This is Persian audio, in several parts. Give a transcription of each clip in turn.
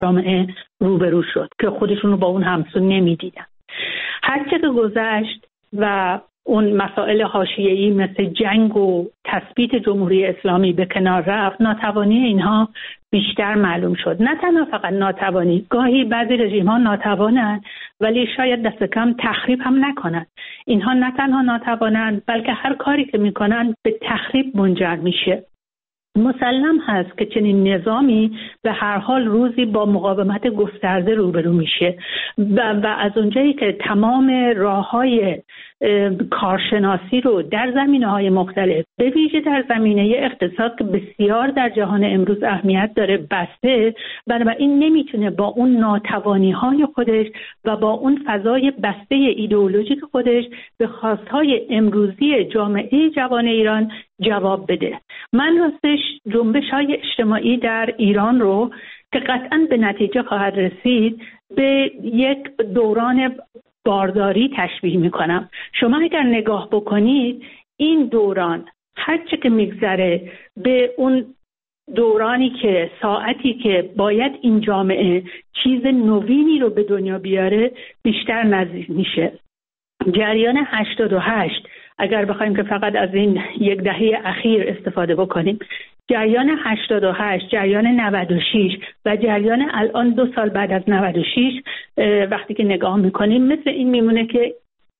جامعه روبرو شد که خودشون رو با اون همسو نمیدیدن. هرچه که گذشت و اون مسائل حاشیه‌ای مثل جنگ و تثبیت جمهوری اسلامی به کنار رفت، ناتوانی اینها بیشتر معلوم شد. نه تنها فقط ناتوانی، گاهی بعضی رژیم‌ها ناتوانند ولی شاید دست کم تخریب هم نکنند. اینها نه تنها ناتوانند بلکه هر کاری که میکنن به تخریب منجر میشه. مسلم هست که چنین نظامی به هر حال روزی با مقاومت گسترده روبرو میشه و از اونجایی که تمام راه‌های کارشناسی رو در زمینه‌های مختلف به ویژه در زمینه اقتصاد که بسیار در جهان امروز اهمیت داره بسته، بنابراین نمیتونه با اون ناتوانی‌های خودش و با اون فضای بسته ایدئولوژیک خودش به خواست‌های امروزی جامعه جوان ایران جواب بده. من راستش جنبش‌های اجتماعی در ایران رو که قطعاً به نتیجه خواهد رسید به یک دوران بارداری تشبیه می‌کنم. شما اگر نگاه بکنید این دوران هرچه که میگذره به اون دورانی که ساعتی که باید این جامعه چیز نوینی رو به دنیا بیاره بیشتر نزدیک میشه. جریان 88 اگر بخوایم که فقط از این یک دهه اخیر استفاده بکنیم، جریان 88، جریان 96 و جریان الان 2 سال بعد از 96 وقتی که نگاه میکنیم مثل این میمونه که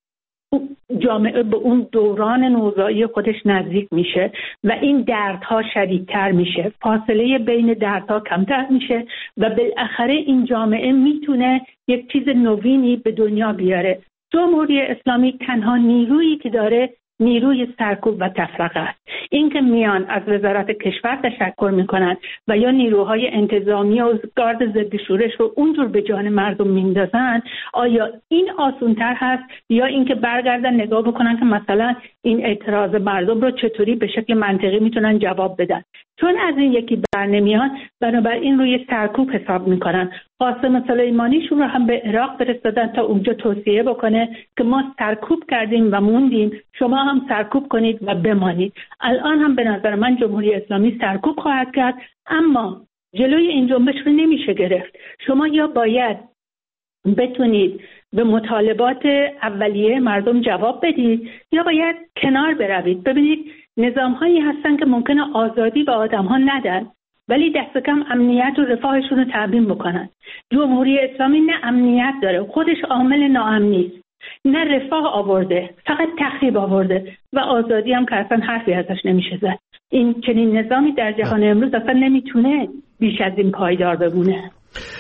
جامعه به اون دوران نوزایی خودش نزدیک میشه و این دردها شدیدتر میشه، فاصله بین دردها کمتر میشه و بالاخره این جامعه میتونه یک چیز نوینی به دنیا بیاره. جمهوری اسلامی تنها نیرویی که داره نیروی سرکوب و تفرقه است. این که میان از وزارت کشور تشکر میکنن و یا نیروهای انتظامی و گارد ضد شورش رو اونجور به جان مردم میندازن، آیا این آسان‌تر هست یا اینکه برگردن نگاه بکنن که مثلا این اعتراض مردم رو چطوری به شکل منطقی میتونن جواب بدن؟ چون از این یکی بر نمیان، بنابراین روی سرکوب حساب میکنن. قاسم سلیمانیشون رو هم به عراق فرستادن تا اونجا توصیه بکنه که ما سرکوب کردیم و موندیم، شما هم سرکوب کنید و بمانید. الان هم به نظر من جمهوری اسلامی سرکوب خواهد کرد، اما جلوی این جنبش رو نمیشه گرفت. شما یا باید بتونید به مطالبات اولیه مردم جواب بدید یا باید کنار بروید. ببینید نظام‌هایی هستن که ممکنه آزادی به آدم‌ها ندن ولی دست کم امنیت و رفاهشون رو تامین بکنن. جمهوری اسلامی نه امنیت داره، خودش عامل ناامنی است، نه رفاه آورده، فقط تخریب آورده و آزادی هم که اصلا حرفی ازش نمیشه زد. این چنین نظامی در جهان امروز اصلا نمیتونه بیش از این پایدار بمونه.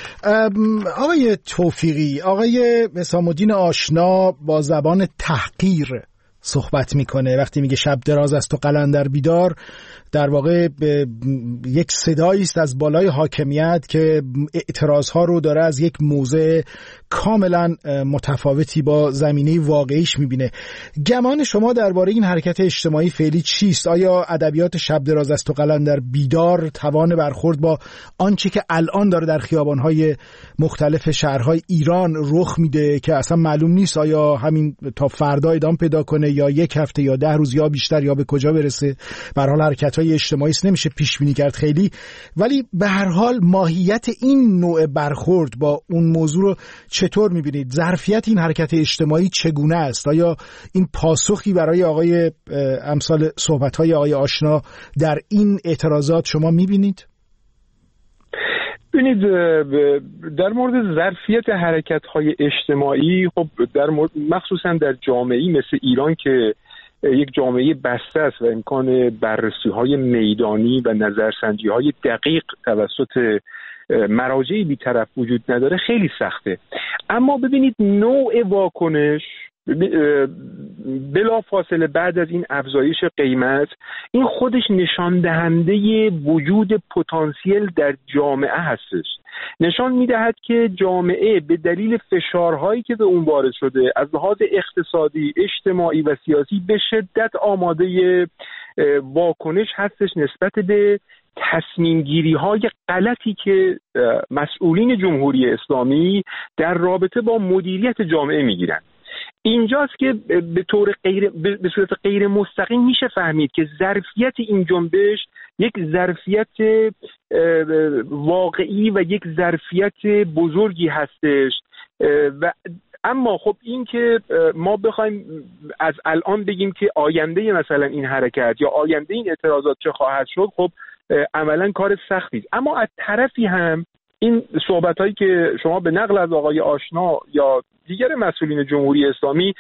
آقای توفیقی، آقای حسام الدین آشنا با زبان تحقیر صحبت میکنه وقتی میگه شب دراز است و قلندر بیدار. در واقع یک صدایی است از بالای حاکمیت که اعتراضها رو داره از یک موضع کاملا متفاوتی با زمینه واقعیش میبینه. گمان شما درباره این حرکت اجتماعی فعلی چیست؟ آیا ادبیات شب دراز است و قلندر بیدار توان برخورد با آنچه که الان داره در خیابانهای مختلف شهرهای ایران رخ میده که اصلا معلوم نیست آیا همین تا فردا ادامه پیدا کنه یا یک هفته یا 10 روز یا بیشتر یا به کجا برسه؟ به هر حال حرکت‌های اجتماعی نمیشه پیش بینی کرد خیلی، ولی به هر حال ماهیت این نوع برخورد با اون موضوع رو چطور میبینید؟ ظرفیت این حرکت اجتماعی چگونه است؟ آیا این پاسخی برای آقای امثال صحبت‌های آقای آشنا در این اعتراضات شما میبینید؟ ببینید در مورد ظرفیت حرکت‌های اجتماعی، خب مخصوصا در جامعه‌ای مثل ایران که یک جامعه بسته است و امکان بررسی‌های میدانی و نظرسنجی‌های دقیق توسط مراجعی بی‌طرف وجود نداره، خیلی سخته. اما ببینید نوع واکنش بلا فاصله بعد از این افزایش قیمت، این خودش نشان دهنده وجود پتانسیل در جامعه هستش. نشان میدهد که جامعه به دلیل فشارهایی که به اون وارد شده از لحاظ اقتصادی، اجتماعی و سیاسی به شدت آماده واکنش هستش نسبت به تصمیم گیری های غلطی که مسئولین جمهوری اسلامی در رابطه با مدیریت جامعه میگیرن. اینجاست که به صورت غیر مستقیم میشه فهمید که ظرفیت این جنبش یک ظرفیت واقعی و یک ظرفیت بزرگی هستش. و اما خب این که ما بخوایم از الان بگیم که آینده مثلا این حرکت یا آینده این اعتراضات چه خواهد شد، خب عملا کار سختی است. اما از طرفی هم این صحبت‌هایی که شما به نقل از آقای آشنا یا دیگر مسئولین جمهوری اسلامی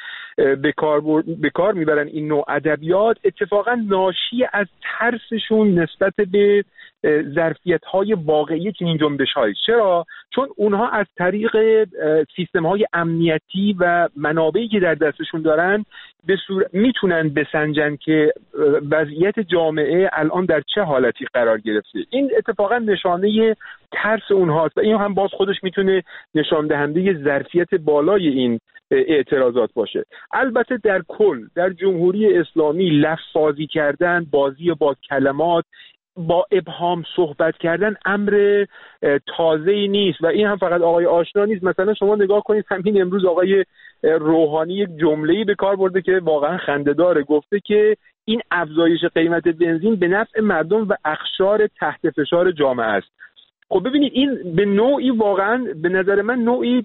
به کار میبرن، این نوع ادبیات اتفاقا ناشی از ترسشون نسبت به ظرفیت‌های واقعی که این جنبش‌های. چرا؟ چون اونها از طریق سیستم‌های امنیتی و منابعی که در دستشون دارن میتونن بسنجن که وضعیت جامعه الان در چه حالتی قرار گرفته. این اتفاقا نشانه ترس اونهاست و این هم باز خودش میتونه نشان دهنده ظرفیت بالای این اعتراضات باشه. البته در کل در جمهوری اسلامی لفظ‌بازی کردن، بازی با کلمات، با ابهام صحبت کردن امر تازه‌ای نیست و این هم فقط آقای آشنا نیست. مثلا شما نگاه کنید همین امروز آقای روحانی یک جمله‌ای به کار برده که واقعا خنده‌داره، گفته که این افزایش قیمت بنزین به نفع مردم و اقشار تحت فشار جامعه است. خب ببینید این به نوعی واقعا به نظر من نوعی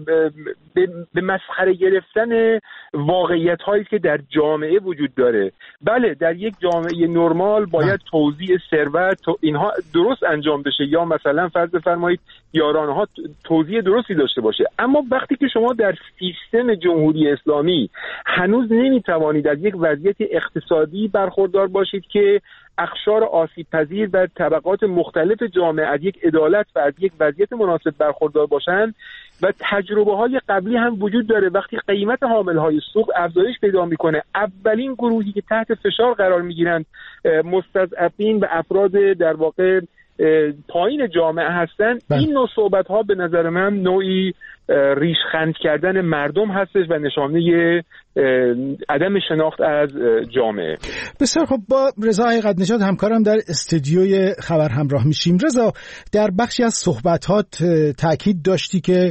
به مسخره گرفتن واقعیت هایی که در جامعه وجود داره. بله در یک جامعه نرمال باید توزیع ثروت اینها درست انجام بشه یا مثلا فرض بفرمایید یارانه ها توزیع درستی داشته باشه، اما وقتی که شما در سیستم جمهوری اسلامی هنوز نمیتوانید از یک وضعیت اقتصادی برخوردار باشید که اقشار آسیب پذیر و طبقات مختلف جامعه از یک عدالت و از یک وضعیت مناسب برخوردار باشند و تجربه های قبلی هم وجود داره. وقتی قیمت حامل های سوخت افزایش پیدا میکنه، اولین گروهی که تحت فشار قرار میگیرند مستضعفین و افراد در واقع پایین جامعه هستن. این نوع صحبت ها به نظر من نوعی ریشخند کردن مردم هستش و نشانه عدم شناخت از جامعه. بسیار خب، با رضا حقیقت نژاد همکارم در استودیوی خبر همراه میشیم. رضا، در بخشی از صحبتات تاکید داشتی که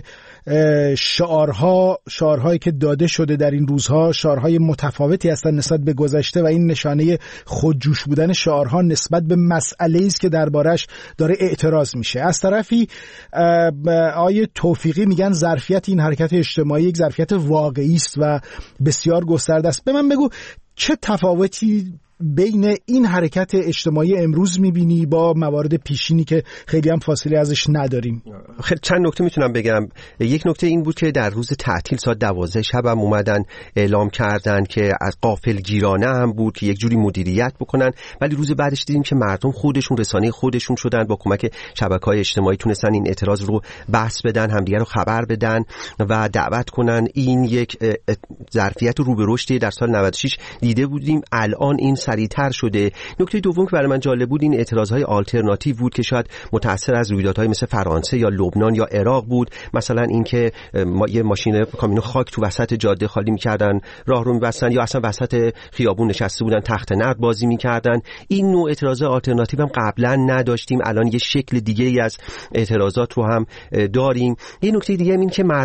شعارهایی که داده شده در این روزها شعارهای متفاوتی هستند نسبت به گذشته و این نشانه خودجوش بودن شعارها نسبت به مسئله‌ای است که دربارش داره اعتراض میشه. از طرفی آیه توفیقی میگن ظرفیت این حرکت اجتماعی یک ظرفیت واقعی است و بسیار گسترده است. به من بگو چه تفاوتی بین این حرکت اجتماعی امروز میبینی با موارد پیشینی که خیلی هم فاصله ازش نداریم؟ خیلی چند نکته میتونم بگم. یک نکته این بود که در روز تعطیل ساعت 12 شب هم اومدن اعلام کردن که از غافلگیرانه هم بود که یک جوری مدیریت بکنن، ولی روز بعدش دیدیم که مردم خودشون رسانه خودشون شدن، با کمک شبکه‌های اجتماعی تونستن این اعتراض رو بحث بدن، همدیگه رو خبر بدن و دعوت کنن. این یک ظرفیت رو به رشد در سال 96 دیده بودیم، الان این سریعتر شده. نکته دوم که برای من جالب بود این اعتراضهای آلترناتیو بود که شاید متأثر از رویدادهای مثل فرانسه یا لبنان یا عراق بود. مثلا اینکه یه ماشین کامیون خاک تو وسط جاده خالی می‌کردن، راه رو می‌بستن، یا اصلا وسط خیابون نشسته بودن تخت نرد بازی می‌کردن. این نوع اعتراضات آلترناتیو هم قبلا نداشتیم، الان یه شکل دیگه‌ای از اعتراضات رو هم داریم. یه نکته دیگه این که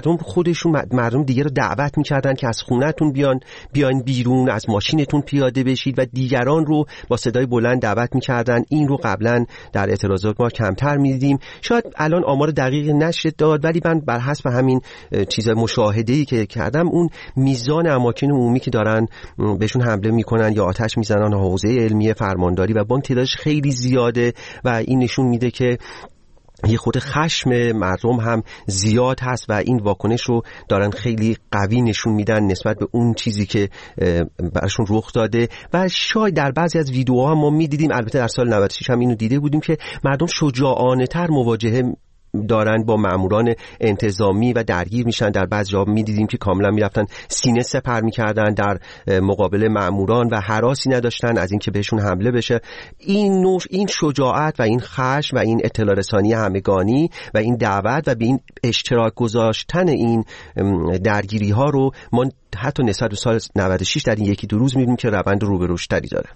مردم دیگه رو دعوت می‌کردن که از خونه‌تون بیاین بیرون، از ماشینتون پیاده بشید و دیگران رو با صدای بلند دعوت می‌کردن. این رو قبلا در اعتراضات ما کمتر می‌دیدیم. شاید الان آمار دقیق نشه داد، ولی من بر حسب همین چیزای مشاهده‌ای که کردم اون میزان اماکن عمومی که دارن بهشون حمله می‌کنن یا آتش می‌زنن، حوزه علمی، فرمانداری و بانک تعدادش خیلی زیاده و این نشون میده که یه خود خشم مردم هم زیاد هست و این واکنش رو دارن خیلی قوی نشون میدن نسبت به اون چیزی که براشون رخ داده. و شاید در بعضی از ویدیوها ما میدیدیم، البته در سال 96 هم اینو دیده بودیم، که مردم شجاعانه تر مواجهه دارن با ماموران انتظامی و درگیر میشن. در بعضی جا میدیدیم که کاملا میرفتن سینه سپر میکردن در مقابل ماموران و هراسی نداشتن از اینکه بهشون حمله بشه. این شجاعت و این خشم و این اطلاع رسانی همگانی و این دعوت و به این اشتراک گذاشتن این درگیری ها رو ما حتی نسبت به سال 96 در این یکی دو روز می‌بینیم که روند رو به رشدی داره.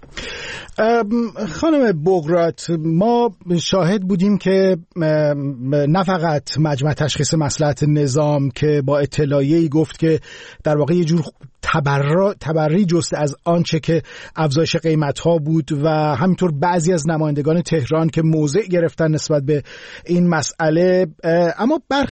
خانم بوگرات، ما شاهد بودیم که نه فقط مجمع تشخیص مصلحت نظام که با اطلاعیه‌ای گفت که در واقع یه جور تبری جست از آنچه که افزایش قیمت‌ها بود و همینطور بعضی از نمایندگان تهران که موضع گرفتن نسبت به این مسئله، اما